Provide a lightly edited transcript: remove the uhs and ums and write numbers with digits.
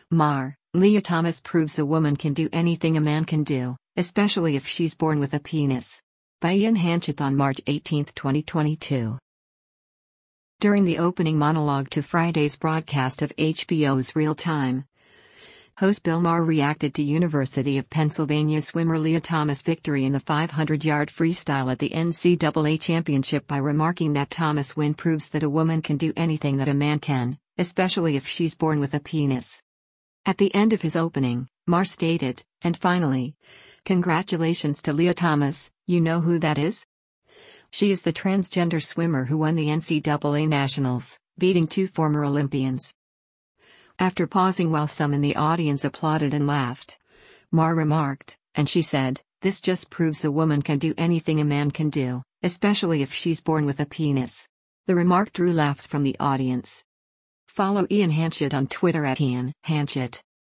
Lia Thomas proves a woman can do anything a man can do, especially if she's born with a penis. By Ian Hanchett on March 18, 2022. During the opening monologue to Friday's broadcast of HBO's Real Time, host Bill Maher reacted to University of Pennsylvania swimmer Lia Thomas' victory in the 500-yard freestyle at the NCAA championship by remarking that Thomas' win proves that a woman can do anything that a man can, especially if she's born with a penis. At the end of his opening, Maher stated, "And finally, congratulations to Lia Thomas, you know who that is? She is the transgender swimmer who won the NCAA Nationals, beating 2 former Olympians." After pausing while some in the audience applauded and laughed, Maher remarked, "And she said, this just proves a woman can do anything a man can do, especially if she's born with a penis." The remark drew laughs from the audience. Follow Ian Hanchett on Twitter @IanHanchett.